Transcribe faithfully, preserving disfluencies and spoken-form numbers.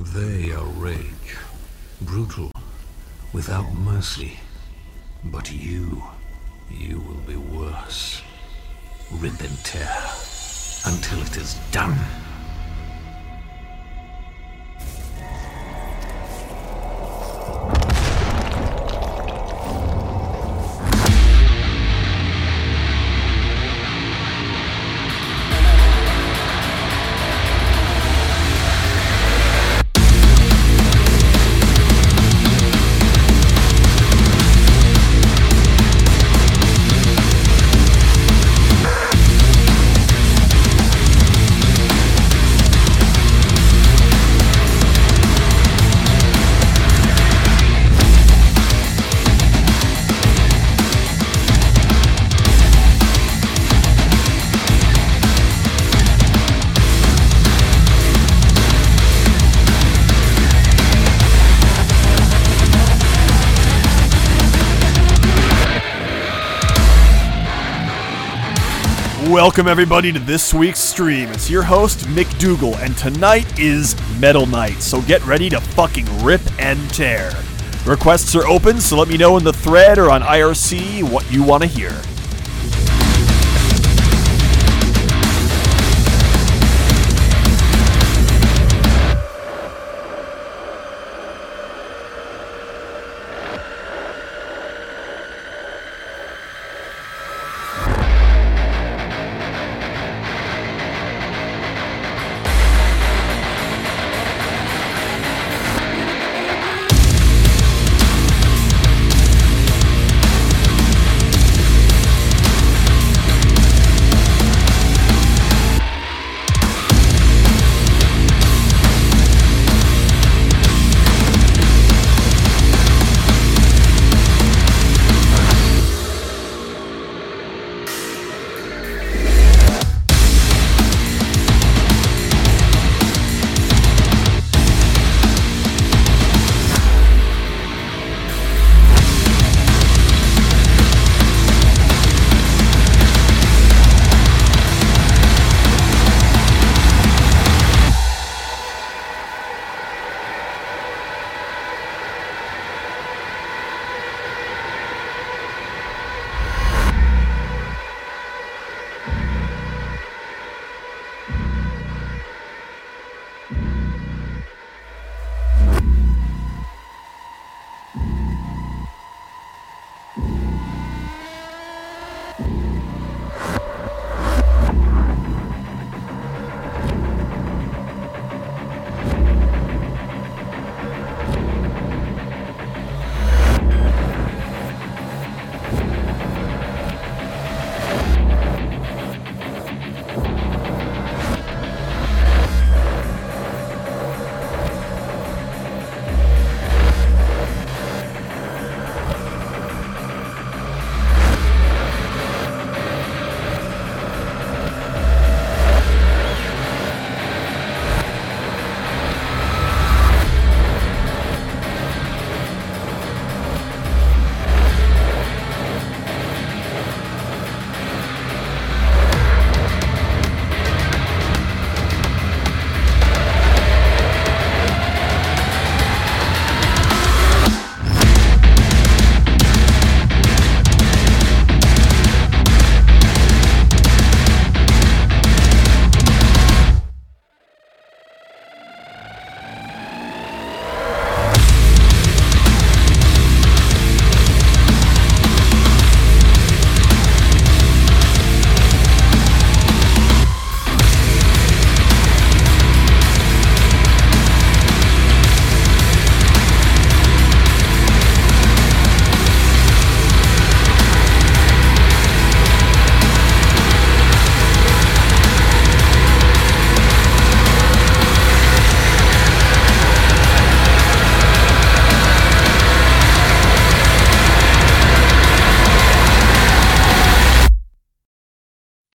They are rage, brutal, without mercy. But you, you will be worse. Rip and tear, until it is done. Welcome everybody to this week's stream. It's your host, Mick Dougal, and tonight is Metal Night, so get ready to fucking rip and tear. Requests are open, so let me know in the thread or on I R C what you want to hear.